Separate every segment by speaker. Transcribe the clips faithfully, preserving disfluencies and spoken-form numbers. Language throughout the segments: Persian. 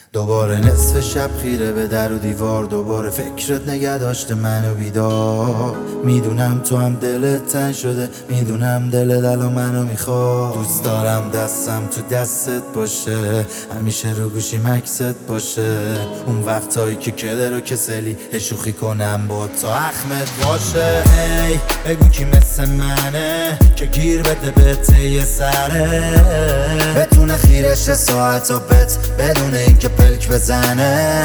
Speaker 1: دوباره نصف شب خیره به در و دیوار، دوباره فکرت نگه داشته منو بیدار. میدونم تو هم دلت تنگ شده، میدونم دلت الان منو میخواد. دوست دارم دستم تو دستت باشه، همیشه رو گوشی مکست باشه. اون وقتایی که کدر و کسلی شوخی کنم با تا اخمت باشه. هی بگو کی مثل منه که گیر بده به ته سره، بتونه خیرش ساعت و بت بدون اینکه پلک بزنه.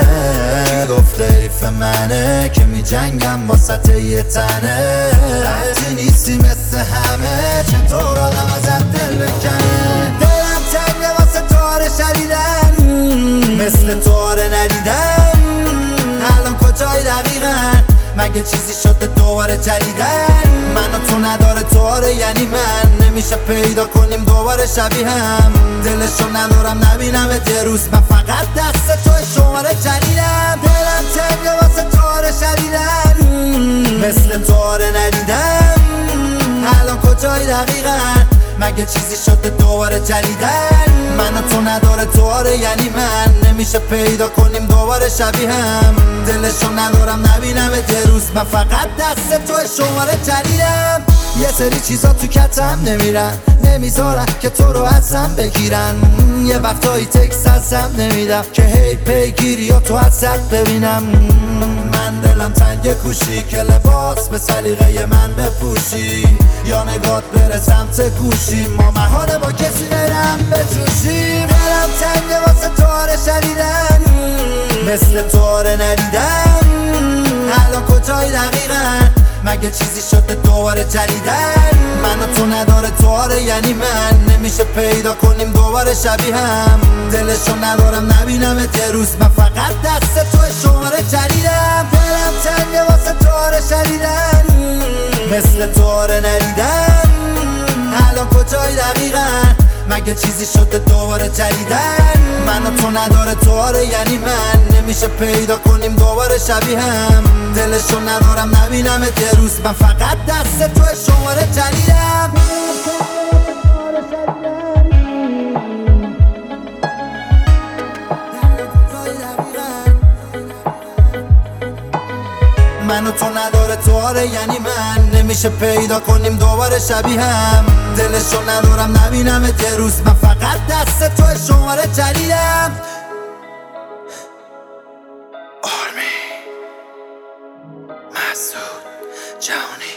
Speaker 1: کی گفته حیف منه که می جنگم واسط یه تنه. وقتی نیستی مثل همه چطور آدم ازت دل بکنه. دلم تنگه واسه تاره شدیدن، مثل تاره ندیدم. الان کجای دقیقا؟ مگه چیزی شده دوباره جدیدن؟ من و تو نداره تواره، یعنی من نمیشه پیدا کنیم دوباره شبیه هم. دلشو ندارم نبینم یه روز، من فقط دست توی شماره جدیدم. دلم تنگه واسه تواره شدیدن، مثل تواره ندیدم. الان کجای دقیقا؟ مگه چیزی شده دوباره جدیدن؟ من و تو نداره تواره، یعنی من نمیشه پیدا کنیم دوباره شبیه هم. دلشو ندارم نبینم یه روز، من فقط دست توی شماره جدیدم. یه سری چیزا تو کتم نمیرن، نمیذارن که تو رو ازم بگیرن. یه وقتایی تکست ازم نمیدم که هی پیگیری یا تو ازت ببینم. من دلم تنگ کوشی که لباس به سلیقه من بپوشی، یا نگات بره سمت گوشی، ما محاله با کسی برم بجوشیم. دلم تنگ واسه تواره شدیدن، مثل تواره ندیدم. الان کجای دقیقا؟ مگه چیزی شده دوباره جدیدن؟ من و تو نداره تواره، یعنی من نمیشه پیدا کنیم دوباره شبیه هم. دلشو ندارم نبینم یه روز، من فقط دست توی شماره جدیدم. دلم تنگه واسه تواره شدیدن، مثل تواره ندیدم. الان کجای دقیقا؟ مگه چیزی شده دوباره جدیدن؟ من و تو نداره تواره، یعنی من نمیشه پیدا کنیم دوباره شبیه هم. دلشو ندارم نبینم یه روز، من فقط دست توی شماره جدیدم. من و تو نداره تواره، یعنی من نمیشه پیدا کنیم دوباره شبیه هم. دلشو ندارم نبینم یه روز، من فقط دست توی شماره جدیدم. آرمی مسعود جهانی.